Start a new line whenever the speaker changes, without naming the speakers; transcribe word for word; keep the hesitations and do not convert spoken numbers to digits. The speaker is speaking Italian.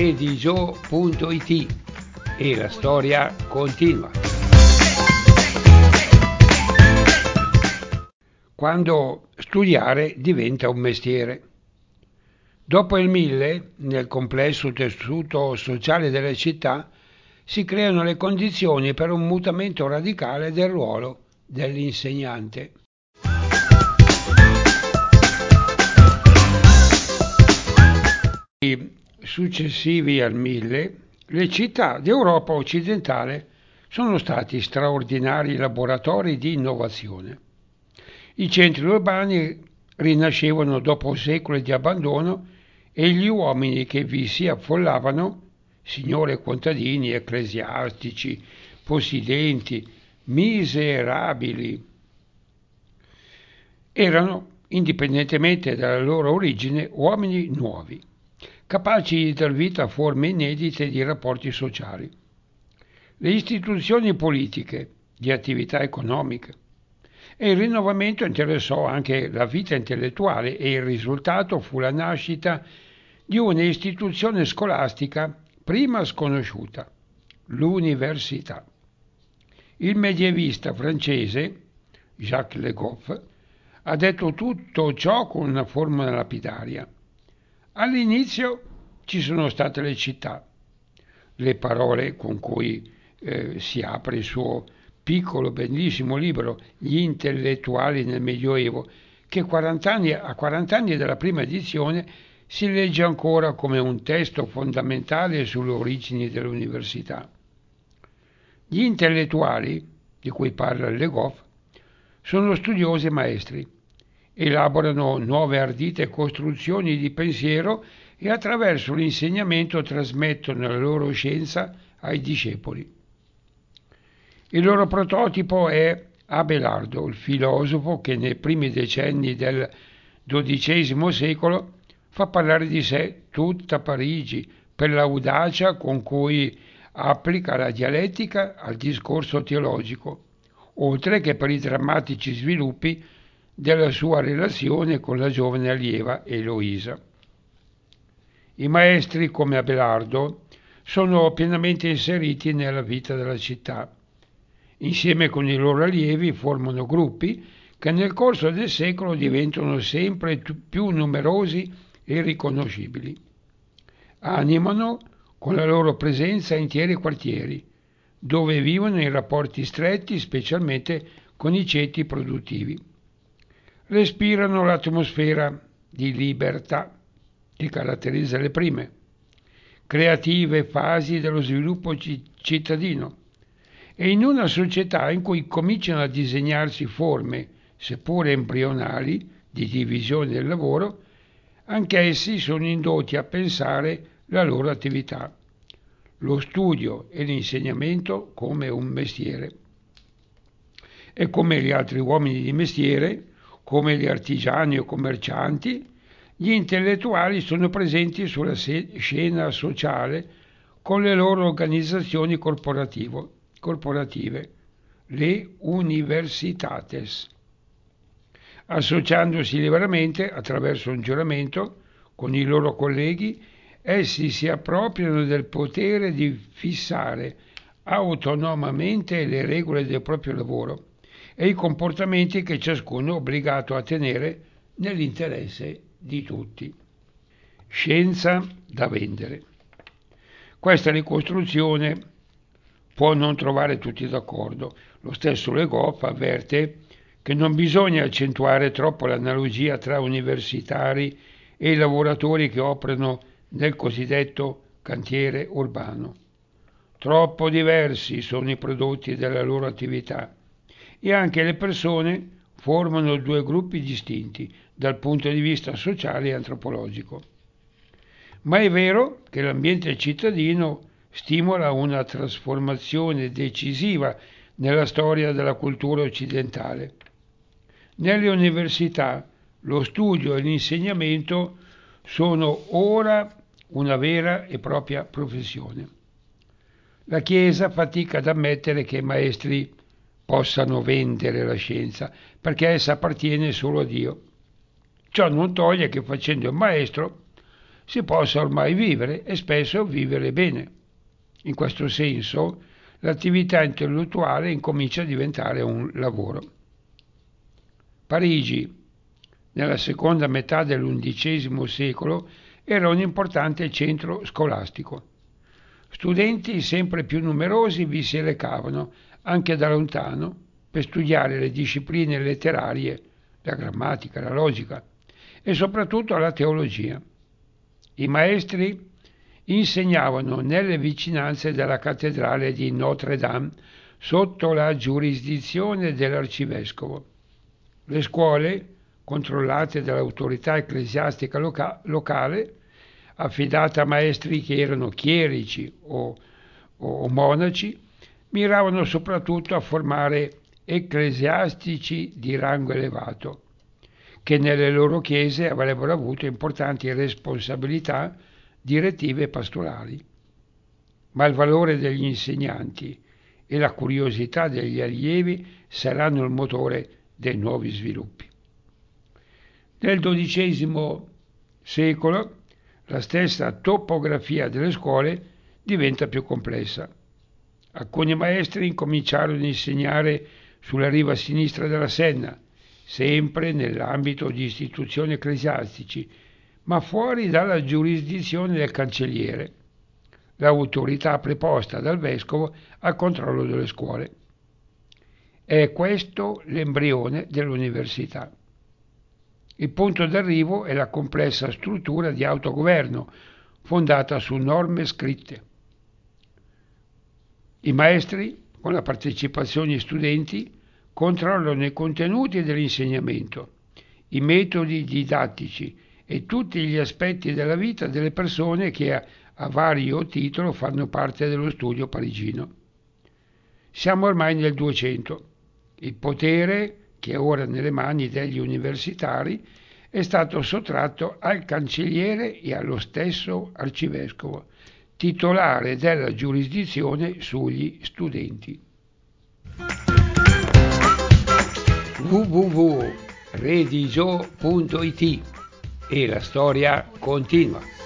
edigio punto it e la storia continua. Quando studiare diventa un mestiere. Dopo il mille, nel complesso tessuto sociale delle città, si creano le condizioni per un mutamento radicale del ruolo dell'insegnante. I successivi al mille, le città d'Europa occidentale sono stati straordinari laboratori di innovazione. I centri urbani rinascevano dopo secoli di abbandono e gli uomini che vi si affollavano, signori e contadini, ecclesiastici, possidenti, miserabili, erano, indipendentemente dalla loro origine, uomini nuovi, capaci di dar vita a forme inedite di rapporti sociali. Le istituzioni politiche, di attività economiche, e il rinnovamento interessò anche la vita intellettuale e il risultato fu la nascita di un'istituzione scolastica prima sconosciuta, l'università. Il medievista francese Jacques Le Goff ha detto tutto ciò con una formula lapidaria. All'inizio ci sono state le città, le parole con cui eh, si apre il suo piccolo, bellissimo libro Gli intellettuali nel Medioevo, che quaranta anni, a quaranta anni dalla prima edizione si legge ancora come un testo fondamentale sulle origini dell'università. Gli intellettuali, di cui parla Le Goff, sono studiosi e maestri, elaborano nuove ardite costruzioni di pensiero e attraverso l'insegnamento trasmettono la loro scienza ai discepoli. Il loro prototipo è Abelardo, il filosofo che nei primi decenni del dodicesimo secolo fa parlare di sé tutta Parigi per l'audacia con cui applica la dialettica al discorso teologico, oltre che per i drammatici sviluppi della sua relazione con la giovane allieva Eloisa. I maestri come Abelardo sono pienamente inseriti nella vita della città. Insieme con i loro allievi formano gruppi che nel corso del secolo diventano sempre più numerosi e riconoscibili. Animano con la loro presenza interi quartieri, dove vivono in rapporti stretti specialmente con i ceti produttivi. Respirano l'atmosfera di libertà che caratterizza le prime, creative fasi dello sviluppo cittadino, e in una società in cui cominciano a disegnarsi forme, seppure embrionali, di divisione del lavoro, anch'essi sono indotti a pensare la loro attività, lo studio e l'insegnamento come un mestiere. E come gli altri uomini di mestiere, come gli artigiani o commercianti, gli intellettuali sono presenti sulla scena sociale con le loro organizzazioni corporative, le universitates, associandosi liberamente attraverso un giuramento con i loro colleghi. Essi si appropriano del potere di fissare autonomamente le regole del proprio lavoro e i comportamenti che ciascuno è obbligato a tenere nell'interesse di tutti. Scienza da vendere. Questa ricostruzione può non trovare tutti d'accordo. Lo stesso Le Goff avverte che non bisogna accentuare troppo l'analogia tra universitari e i lavoratori che operano nel cosiddetto cantiere urbano. Troppo diversi sono i prodotti della loro attività e anche le persone formano due gruppi distinti dal punto di vista sociale e antropologico. Ma è vero che l'ambiente cittadino stimola una trasformazione decisiva nella storia della cultura occidentale. Nelle università lo studio e l'insegnamento sono ora una vera e propria professione. La Chiesa fatica ad ammettere che i maestri possano vendere la scienza, perché essa appartiene solo a Dio. Ciò non toglie che facendo il maestro si possa ormai vivere e spesso vivere bene. In questo senso, l'attività intellettuale incomincia a diventare un lavoro. Parigi, nella seconda metà dell'undicesimo secolo, era un importante centro scolastico. Studenti sempre più numerosi vi si recavano, anche da lontano, per studiare le discipline letterarie, la grammatica, la logica e soprattutto la teologia. I maestri insegnavano nelle vicinanze della cattedrale di Notre Dame sotto la giurisdizione dell'arcivescovo. Le scuole, controllate dall'autorità ecclesiastica loca- locale, affidata a maestri che erano chierici o, o monaci, miravano soprattutto a formare ecclesiastici di rango elevato, che nelle loro chiese avrebbero avuto importanti responsabilità direttive e pastorali. Ma il valore degli insegnanti e la curiosità degli allievi saranno il motore dei nuovi sviluppi. Nel dodicesimo secolo la stessa topografia delle scuole diventa più complessa. Alcuni maestri incominciarono ad insegnare sulla riva sinistra della Senna, sempre nell'ambito di istituzioni ecclesiastici, ma fuori dalla giurisdizione del cancelliere, l'autorità preposta dal vescovo al controllo delle scuole. È questo l'embrione dell'università. Il punto d'arrivo è la complessa struttura di autogoverno fondata su norme scritte. I maestri, con la partecipazione di studenti, controllano i contenuti dell'insegnamento, i metodi didattici e tutti gli aspetti della vita delle persone che a, a vario titolo fanno parte dello studio parigino. Siamo ormai nel duecento. Il potere, che è ora nelle mani degli universitari, è stato sottratto al cancelliere e allo stesso arcivescovo, titolare della giurisdizione sugli studenti. w w w punto redigio punto it e la storia continua.